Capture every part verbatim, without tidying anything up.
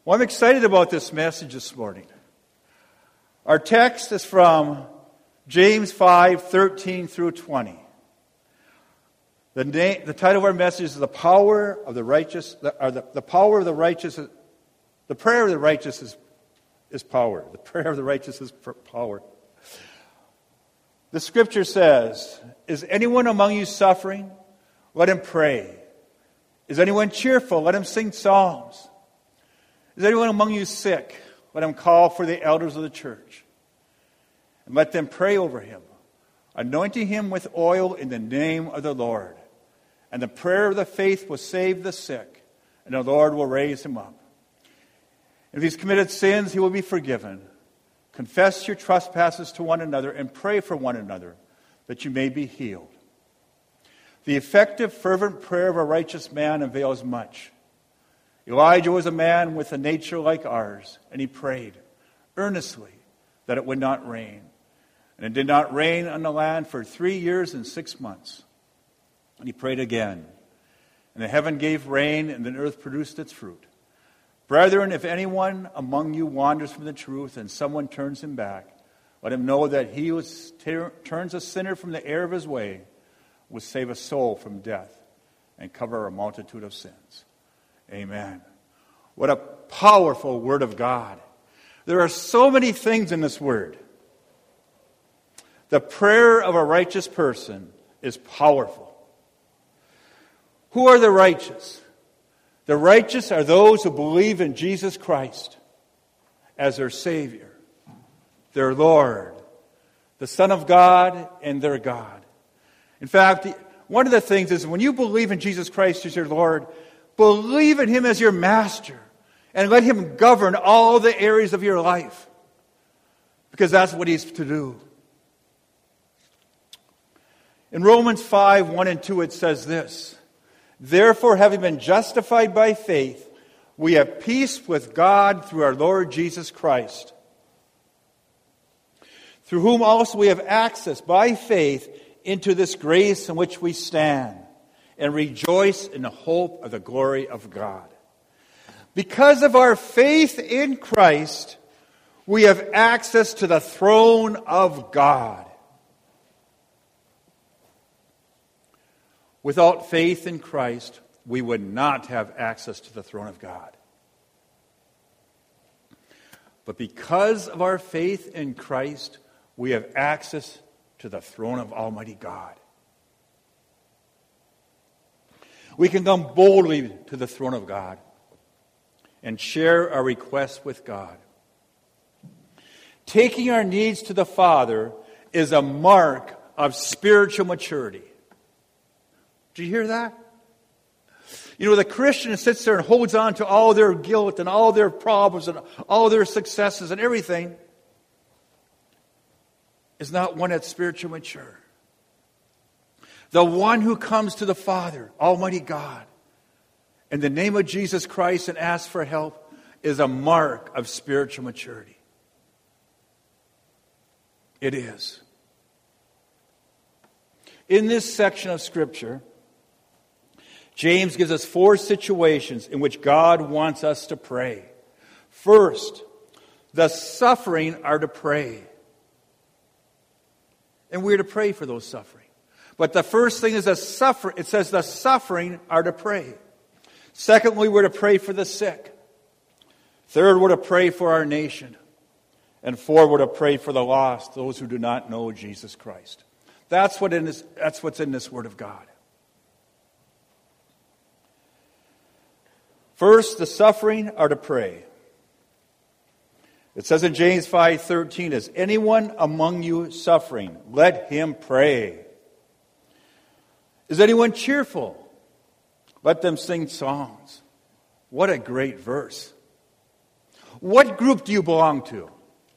Well, I'm excited about this message this morning. Our text is from James five, thirteen through twenty. The, name, the title of our message is The Power of the Righteous, or the, the Power of the Righteous, the Prayer of the Righteous is, is Power. The Prayer of the Righteous is Power. The scripture says, is anyone among you suffering? Let him pray. Is anyone cheerful? Let him sing psalms. Is anyone among you sick? Let him call for the elders of the church. And let them pray over him, anointing him with oil in the name of the Lord. And the prayer of the faith will save the sick, and the Lord will raise him up. If he's committed sins, he will be forgiven. Confess your trespasses to one another and pray for one another, that you may be healed. The effective, fervent prayer of a righteous man avails much. Elijah was a man with a nature like ours, and he prayed earnestly that it would not rain. And it did not rain on the land for three years and six months. And he prayed again. And the heaven gave rain, and the earth produced its fruit. Brethren, if anyone among you wanders from the truth, and someone turns him back, let him know that he who ter- turns a sinner from the error of his way will save a soul from death and cover a multitude of sins. Amen. What a powerful word of God. There are so many things in this word. The prayer of a righteous person is powerful. Who are the righteous? The righteous are those who believe in Jesus Christ as their Savior, their Lord, the Son of God, and their God. In fact, one of the things is when you believe in Jesus Christ as your Lord, believe in Him as your Master and let Him govern all the areas of your life, because that's what He's to do. In Romans five, one and two, it says this: therefore, having been justified by faith, we have peace with God through our Lord Jesus Christ, through whom also we have access by faith into this grace in which we stand, and rejoice in the hope of the glory of God. Because of our faith in Christ, we have access to the throne of God. Without faith in Christ, we would not have access to the throne of God. But because of our faith in Christ, we have access to the throne of Almighty God. We can come boldly to the throne of God and share our requests with God. Taking our needs to the Father is a mark of spiritual maturity. Do you hear that? You know, the Christian sits there and holds on to all their guilt and all their problems and all their successes and everything is not one that's spiritually mature. The one who comes to the Father, Almighty God, in the name of Jesus Christ and asks for help is a mark of spiritual maturity. It is. In this section of Scripture, James gives us four situations in which God wants us to pray. First, the suffering are to pray. And we're to pray for those suffering. But the first thing is the suffering. It says the suffering are to pray. Secondly, we're to pray for the sick. Third, we're to pray for our nation. And four, we're to pray for the lost, those who do not know Jesus Christ. That's what in this, that's what's in this Word of God. First, the suffering are to pray. It says in James five thirteen, is anyone among you suffering? Let him pray. Is anyone cheerful? Let them sing psalms. What a great verse. What group do you belong to?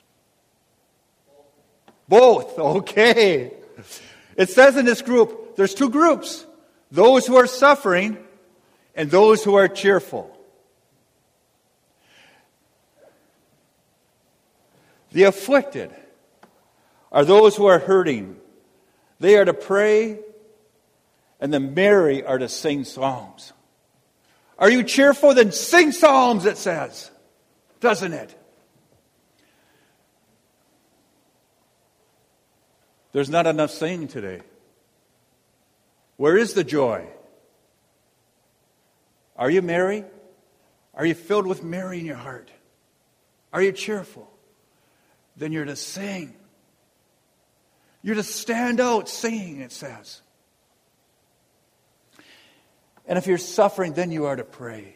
Both. Okay. It says in this group, there's two groups. Those who are suffering and those who are cheerful. The afflicted are those who are hurting. They are to pray, and the merry are to sing psalms. Are you cheerful? Then sing psalms, it says. doesn't it? There's not enough singing today. Where is the joy? Are you merry? Are you filled with Mary in your heart? Are you cheerful? Then you're to sing. You're to stand out singing, it says. And if you're suffering, then you are to pray.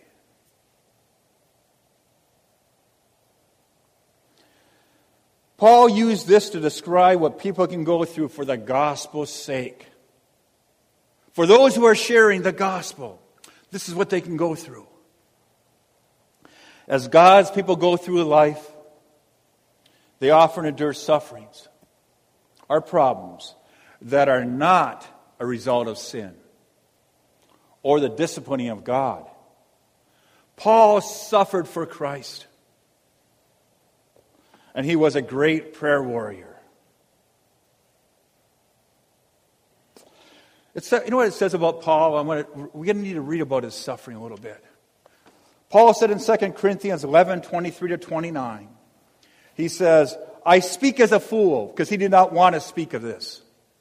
Paul used this to describe what people can go through for the gospel's sake. For those who are sharing the gospel, this is what they can go through. As God's people go through life, they often endure sufferings or problems that are not a result of sin or the disciplining of God. Paul suffered for Christ. And he was a great prayer warrior. It's, you know what it says about Paul? I'm gonna, we're going to need to read about his suffering a little bit. Paul said in Second Corinthians eleven, twenty-three to twenty-nine, he says, I speak as a fool, because he did not want to speak of this.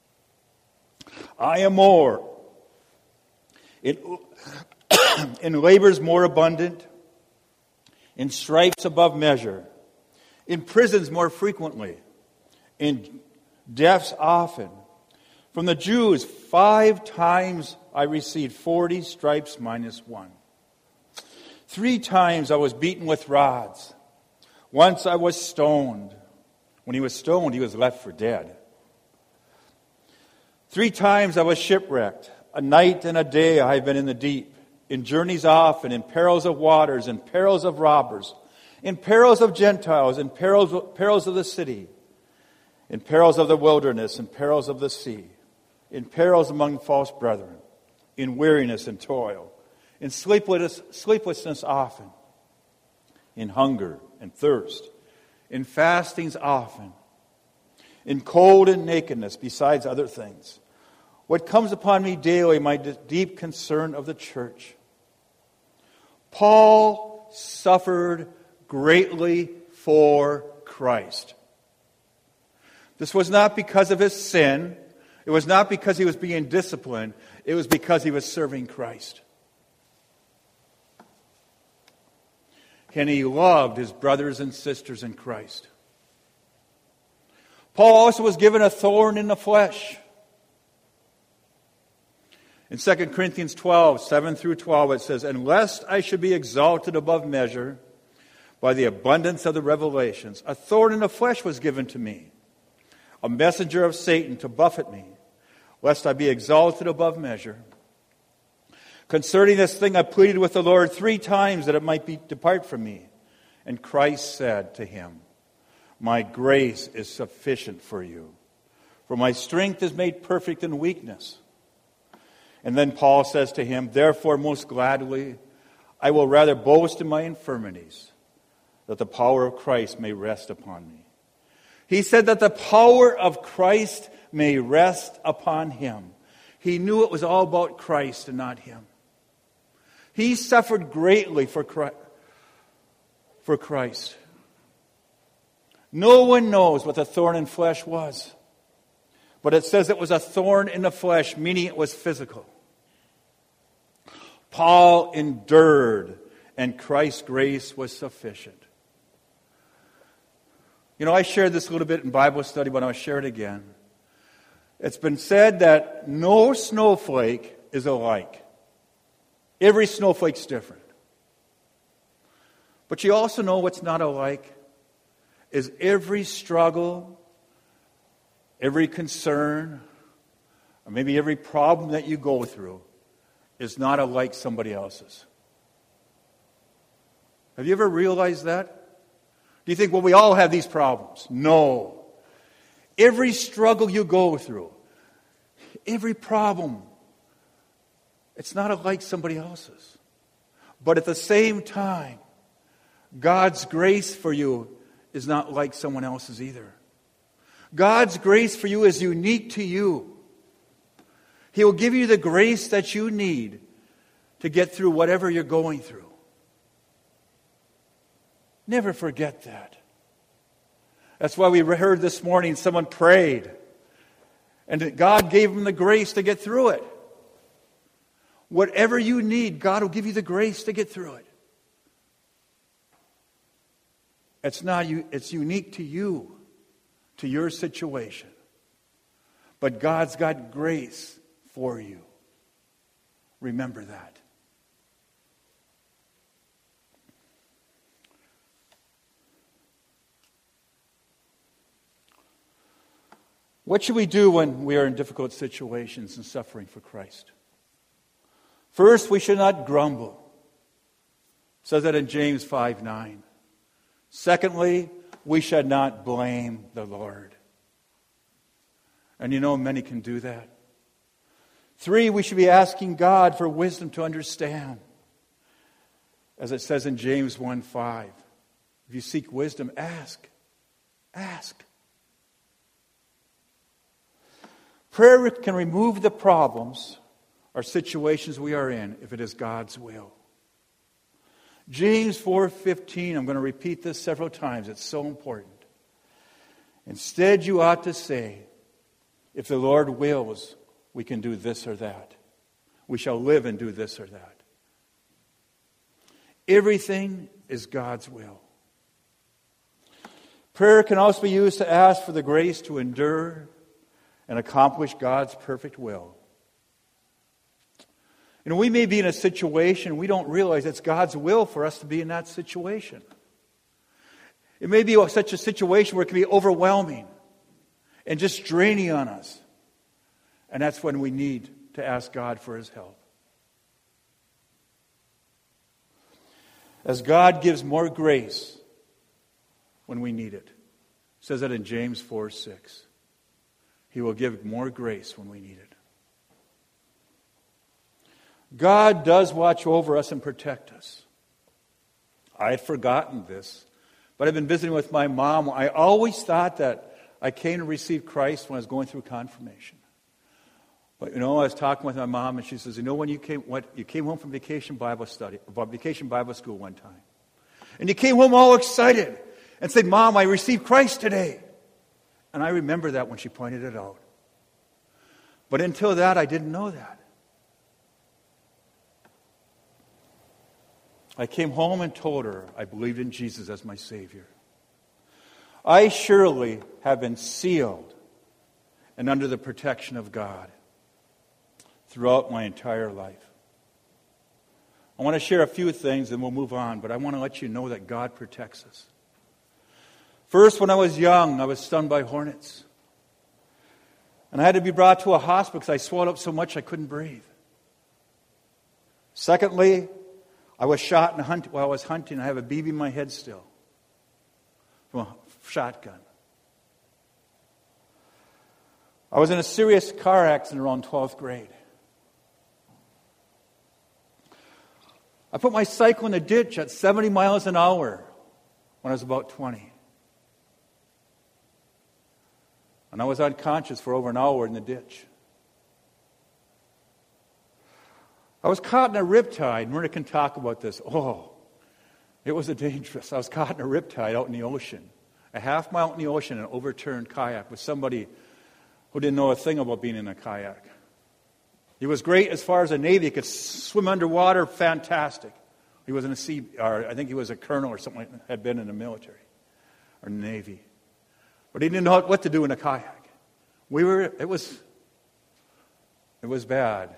I am more, in, in labors more abundant, in stripes above measure, in prisons more frequently, in deaths often. From the Jews, five times I received forty stripes minus one. Three times I was beaten with rods. Once I was stoned. When he was stoned, he was left for dead. Three times I was shipwrecked. A night and a day I have been in the deep, in journeys often, in perils of waters, in perils of robbers, in perils of Gentiles, in perils, perils of the city, in perils of the wilderness, in perils of the sea, in perils among false brethren, in weariness and toil, in sleepless, sleeplessness often, in hunger and thirst, in fastings often, in cold and nakedness, besides other things. What comes upon me daily, my deep concern of the church. Paul suffered greatly for Christ. This was not because of his sin. It was not because he was being disciplined. It was because he was serving Christ. And he loved his brothers and sisters in Christ. Paul also was given a thorn in the flesh. In Second Corinthians twelve, seven through twelve, it says, And lest I should be exalted above measure by the abundance of the revelations, a thorn in the flesh was given to me, a messenger of Satan to buffet me, lest I be exalted above measure. Concerning this thing I pleaded with the Lord three times that it might be depart from me. And Christ said to him, My grace is sufficient for you, for my strength is made perfect in weakness. And then Paul says to him, Therefore most gladly I will rather boast in my infirmities, that the power of Christ may rest upon me. He said that the power of Christ may rest upon him. He knew it was all about Christ and not him. He suffered greatly for Christ. For Christ. No one knows what the thorn in flesh was. But it says it was a thorn in the flesh, meaning it was physical. Paul endured, and Christ's grace was sufficient. You know, I shared this a little bit in Bible study, but I'll share it again. It's been said that no snowflake is alike. Every snowflake's different. But you also know what's not alike is every struggle, every concern, or maybe every problem that you go through is not alike somebody else's. Have you ever realized that? Do you think, well, we all have these problems? No. Every struggle you go through, every problem, it's not alike somebody else's. But at the same time, God's grace for you is not like someone else's either. God's grace for you is unique to you. He will give you the grace that you need to get through whatever you're going through. Never forget that. That's why we heard this morning someone prayed, and God gave them the grace to get through it. Whatever you need, God will give you the grace to get through it. It's not you, it's unique to you, to your situation. But God's got grace for you. Remember that. What should we do when we are in difficult situations and suffering for Christ? First, we should not grumble. It says that in James five nine. Secondly, we should not blame the Lord. And you know, many can do that. Three, we should be asking God for wisdom to understand. As it says in James one five. If you seek wisdom, ask. Ask. Prayer can remove the problems or situations we are in if it is God's will. James four fifteen, I'm going to repeat this several times. It's so important. Instead, you ought to say, if the Lord wills, we can do this or that. We shall live and do this or that. Everything is God's will. Prayer can also be used to ask for the grace to endure and accomplish God's perfect will. You know, we may be in a situation we don't realize it's God's will for us to be in that situation. It may be such a situation where it can be overwhelming and just draining on us. And that's when we need to ask God for His help. As God gives more grace when we need it. It says that in James four six. He will give more grace when we need it. God does watch over us and protect us. I had forgotten this, but I've been visiting with my mom. I always thought that I came to receive Christ when I was going through confirmation. But you know, I was talking with my mom, and she says, "You know, when you came, what you came home from vacation Bible study, vacation Bible school one time, and you came home all excited and said, 'Mom, I received Christ today.'" And I remember that when she pointed it out. But until that, I didn't know that. I came home and told her I believed in Jesus as my Savior. I surely have been sealed and under the protection of God throughout my entire life. I want to share a few things and we'll move on, but I want to let you know that God protects us. First, when I was young, I was stung by hornets. And I had to be brought to a hospital because I swelled up so much I couldn't breathe. Secondly, I was shot in a hunt, while I was hunting. I have a B B in my head still from a shotgun. I was in a serious car accident around twelfth grade. I put my cycle in a ditch at seventy miles an hour when I was about twenty. And I was unconscious for over an hour in the ditch. I was caught in a riptide. Myrna can talk about this. Oh, it was a dangerous. I was caught in a riptide out in the ocean. A half mile out in the ocean in an overturned kayak with somebody who didn't know a thing about being in a kayak. He was great as far as a Navy. He could swim underwater, fantastic. He was in a sea, or I think he was a colonel or something like that, had been in the military or Navy. But he didn't know what to do in a kayak. We were, it was, it was bad.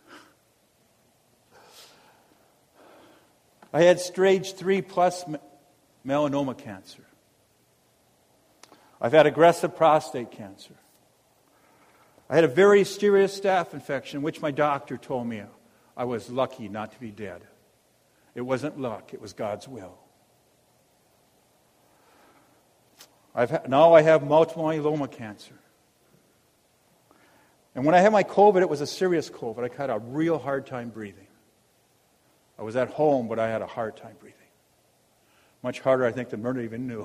I had stage three plus melanoma cancer. I've had aggressive prostate cancer. I had a very serious staph infection, which my doctor told me I was lucky not to be dead. It wasn't luck, it was God's will. I've ha- now I have multiple myeloma cancer. And when I had my COVID, it was a serious COVID. I had a real hard time breathing. I was at home, but I had a hard time breathing. Much harder, I think, than Myrna even knew.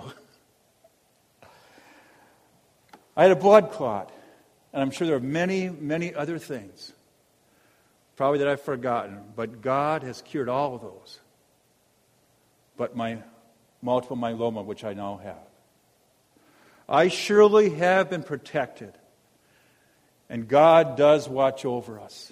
I had a blood clot. And I'm sure there are many, many other things, probably that I've forgotten. But God has cured all of those. But my multiple myeloma, which I now have. I surely have been protected, and God does watch over us.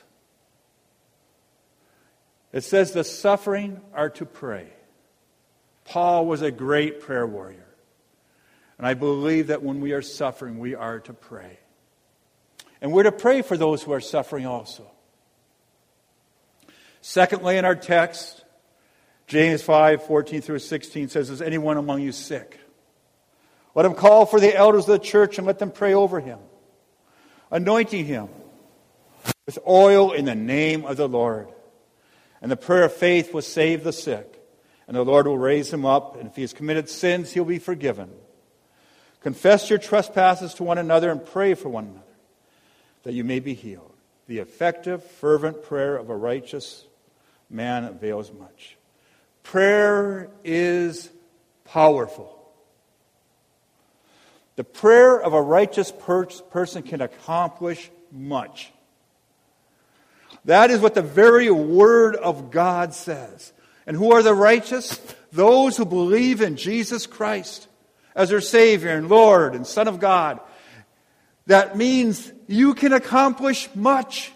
It says the suffering are to pray. Paul was a great prayer warrior. And I believe that when we are suffering, we are to pray. And we're to pray for those who are suffering also. Secondly, in our text, James five, fourteen through sixteen says, is anyone among you sick? Let him call for the elders of the church and let them pray over him, anointing him with oil in the name of the Lord. And the prayer of faith will save the sick, and the Lord will raise him up, and if he has committed sins, he'll be forgiven. Confess your trespasses to one another and pray for one another, that you may be healed. The effective, fervent prayer of a righteous man avails much. Prayer is powerful. The prayer of a righteous per- person can accomplish much. That is what the very Word of God says. And who are the righteous? Those who believe in Jesus Christ as their Savior and Lord and Son of God. That means you can accomplish much.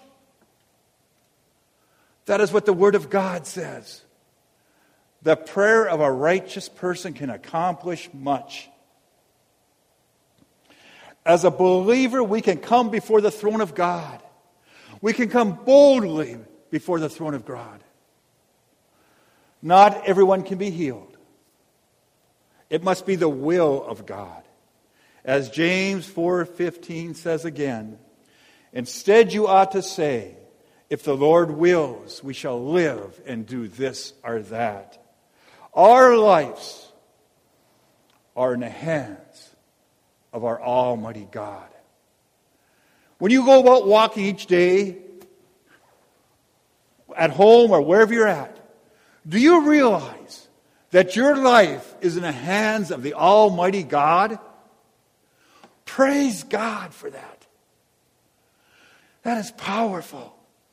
That is what the Word of God says. The prayer of a righteous person can accomplish much. As a believer, we can come before the throne of God. We can come boldly before the throne of God. Not everyone can be healed. It must be the will of God. As James four fifteen says again, instead you ought to say, if the Lord wills, we shall live and do this or that. Our lives are in the hands of our Almighty God. When you go about walking each day, at home or wherever you're at, do you realize that your life is in the hands of the Almighty God? Praise God for that. That is powerful.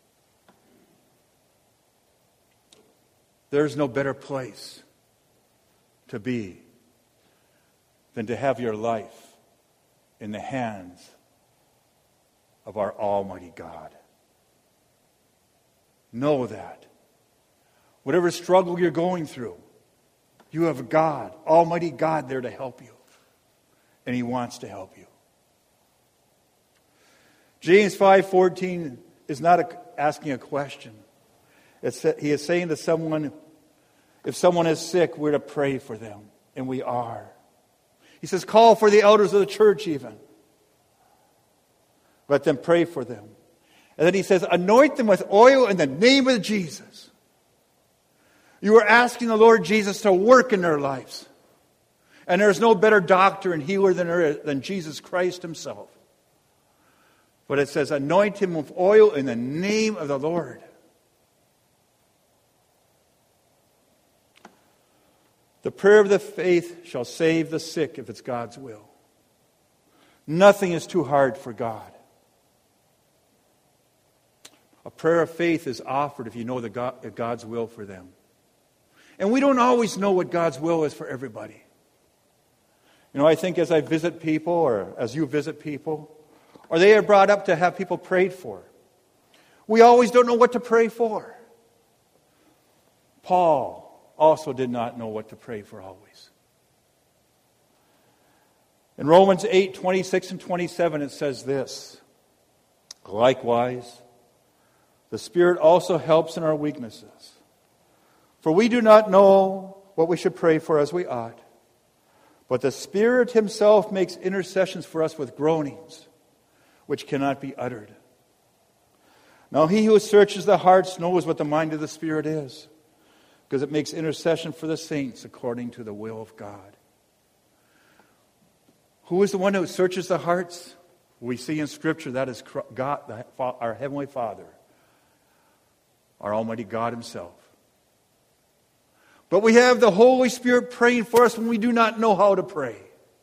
There's no better place to be than to have your life in the hands of our Almighty God. Know that. Whatever struggle you're going through, you have God, Almighty God, there to help you. And He wants to help you. James five fourteen is not a, asking a question. It's, he is saying to someone, if someone is sick, we're to pray for them. And we are. He says, call for the elders of the church even. Let them pray for them. And then he says, anoint them with oil in the name of Jesus. You are asking the Lord Jesus to work in their lives. And there's no better doctor and healer than, there is, than Jesus Christ Himself. But it says, anoint him with oil in the name of the Lord. The prayer of the faith shall save the sick if it's God's will. Nothing is too hard for God. A prayer of faith is offered if you know the God, God's will for them. And we don't always know what God's will is for everybody. You know, I think as I visit people, or as you visit people, or they are brought up to have people prayed for, we always don't know what to pray for. Paul also did not know what to pray for always. In Romans eight, twenty-six and twenty-seven, it says this, likewise, the Spirit also helps in our weaknesses. For we do not know what we should pray for as we ought, but the Spirit Himself makes intercessions for us with groanings, which cannot be uttered. Now He who searches the hearts knows what the mind of the Spirit is, because it makes intercession for the saints according to the will of God. Who is the one who searches the hearts? We see in Scripture that is God, our Heavenly Father, our Almighty God Himself. But we have the Holy Spirit praying for us when we do not know how to pray.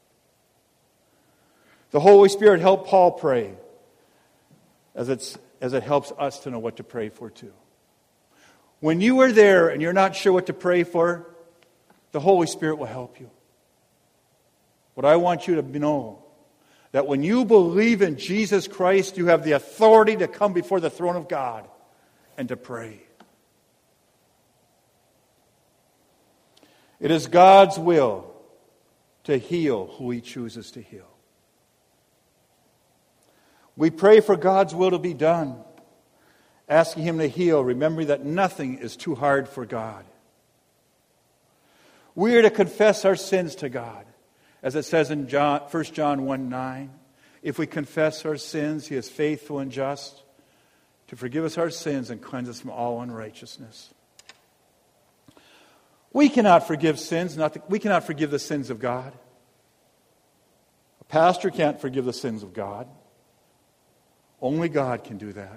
The Holy Spirit helped Paul pray as, it's, as it helps us to know what to pray for too. When you are there and you're not sure what to pray for, the Holy Spirit will help you. But I want you to know that when you believe in Jesus Christ, you have the authority to come before the throne of God and to pray. It is God's will to heal who He chooses to heal. We pray for God's will to be done, asking Him to heal, remembering that nothing is too hard for God. We are to confess our sins to God, as it says in John, First John one nine. If we confess our sins, He is faithful and just to forgive us our sins and cleanse us from all unrighteousness. We cannot forgive sins. Not the, we cannot forgive the sins of God. A pastor can't forgive the sins of God. Only God can do that.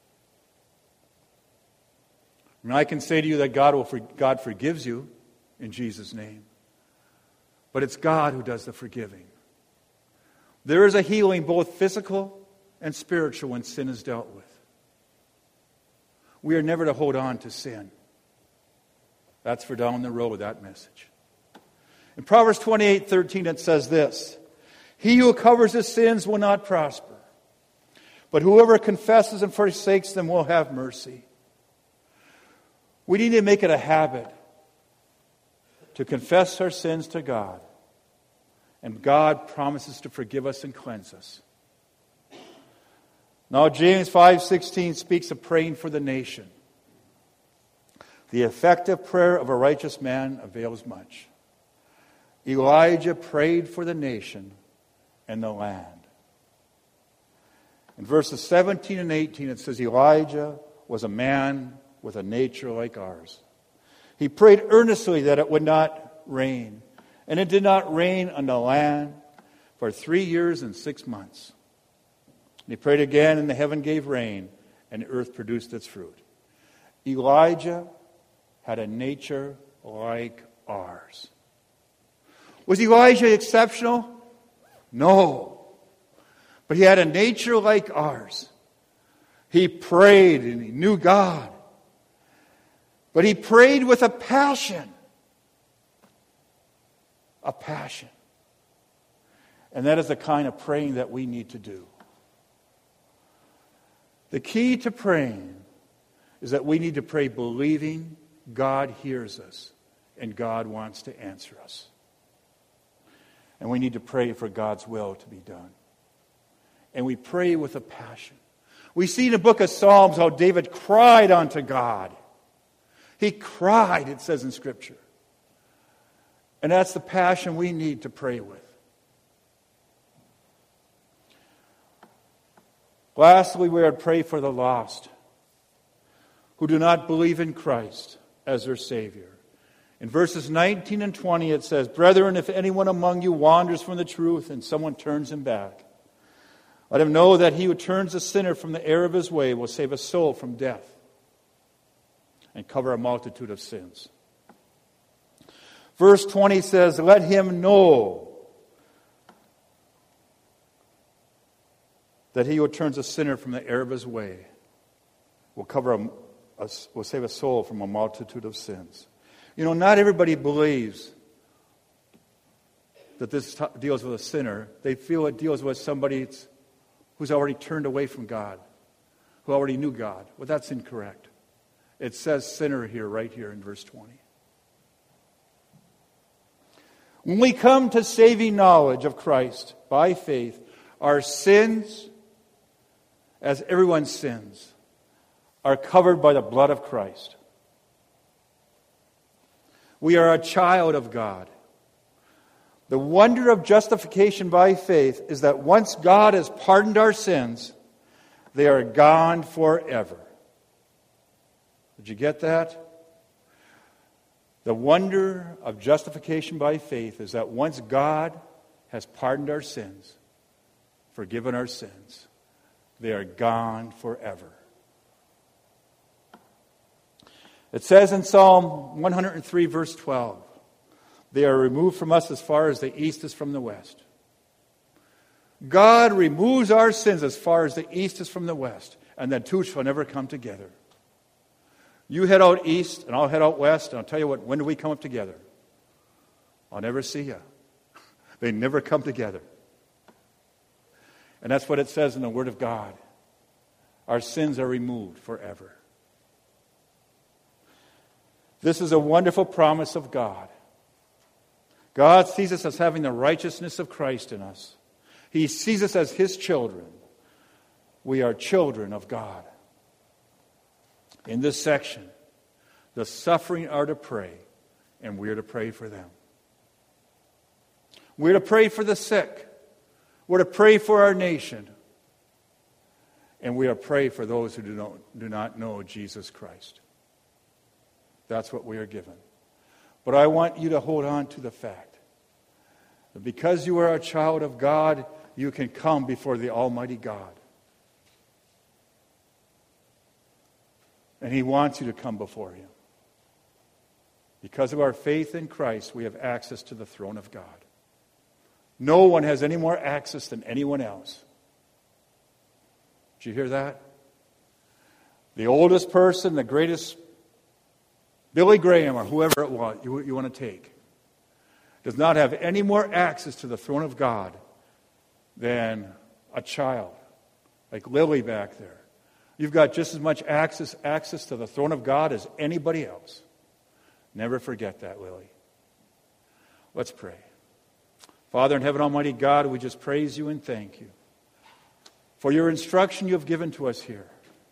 And I can say to you that God will God forgives you in Jesus' name. But it's God who does the forgiving. There is a healing, both physical and spiritual, when sin is dealt with. We are never to hold on to sin. That's for down the road, that message. In Proverbs twenty-eight thirteen, it says this: He who covers his sins will not prosper, but whoever confesses and forsakes them will have mercy. We need to make it a habit to confess our sins to God. And God promises to forgive us and cleanse us. Now James five sixteen speaks of praying for the nation. The effective prayer of a righteous man avails much. Elijah prayed for the nation and the land. In verses seventeen and eighteen it says, Elijah was a man with a nature like ours. He prayed earnestly that it would not rain, and it did not rain on the land for three years and six months. And he prayed again, and the heaven gave rain, and the earth produced its fruit. Elijah had a nature like ours. Was Elijah exceptional? No. But he had a nature like ours. He prayed and he knew God. But he prayed with a passion. A passion. And that is the kind of praying that we need to do. The key to praying is that we need to pray believing God hears us and God wants to answer us. And we need to pray for God's will to be done. And we pray with a passion. We see in the book of Psalms how David cried unto God. He cried, it says in Scripture. And that's the passion we need to pray with. Lastly, we are to pray for the lost who do not believe in Christ as their Savior. In verses nineteen and twenty it says, Brethren, if anyone among you wanders from the truth and someone turns him back, let him know that he who turns a sinner from the error of his way will save a soul from death and cover a multitude of sins. Verse twenty says, Let him know that he who turns a sinner from the error of his way will cover a, a, will save a soul from a multitude of sins. You know, not everybody believes that this t- deals with a sinner. They feel it deals with somebody who's already turned away from God, who already knew God. Well, that's incorrect. It says sinner here, right here in verse twenty. When we come to saving knowledge of Christ by faith, our sins, as everyone's sins, are covered by the blood of Christ. We are a child of God. The wonder of justification by faith is that once God has pardoned our sins, they are gone forever. Did you get that? The wonder of justification by faith is that once God has pardoned our sins, forgiven our sins, they are gone forever. It says in Psalm one hundred three, verse twelve, they are removed from us as far as the east is from the west. God removes our sins as far as the east is from the west, and the two shall never come together. You head out east, and I'll head out west, and I'll tell you what, when do we come up together? I'll never see you. They never come together. And that's what it says in the Word of God. Our sins are removed forever. This is a wonderful promise of God. God sees us as having the righteousness of Christ in us. He sees us as His children. We are children of God. In this section, the suffering are to pray, and we are to pray for them. We're to pray for the sick. We're to pray for our nation. And we are to pray for those who do not, do not know Jesus Christ. That's what we are given. But I want you to hold on to the fact that because you are a child of God, you can come before the Almighty God. And He wants you to come before Him. Because of our faith in Christ, we have access to the throne of God. No one has any more access than anyone else. Did you hear that? The oldest person, the greatest, Billy Graham or whoever it was you, you want to take, does not have any more access to the throne of God than a child like Lily back there. You've got just as much access, access to the throne of God as anybody else. Never forget that, Lily. Let's pray. Father in heaven, Almighty God, we just praise you and thank you for your instruction you have given to us here.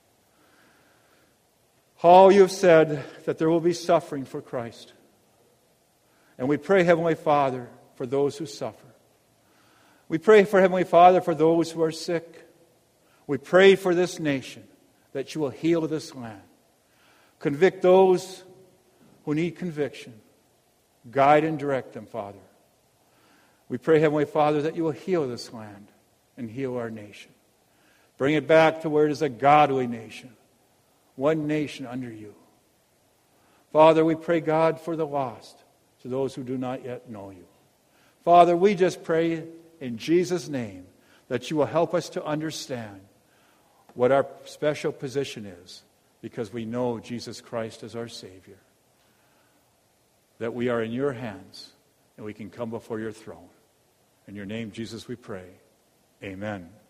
All you have said that there will be suffering for Christ. And we pray, Heavenly Father, for those who suffer. We pray for, Heavenly Father, for those who are sick. We pray for this nation, that you will heal this land. Convict those who need conviction. Guide and direct them, Father. We pray, Heavenly Father, that you will heal this land and heal our nation. Bring it back to where it is a godly nation. One nation under you. Father, we pray, God, for the lost, to those who do not yet know you. Father, we just pray in Jesus' name that you will help us to understand what our special position is, because we know Jesus Christ as our Savior. That we are in your hands and we can come before your throne. In your name, Jesus, we pray. Amen.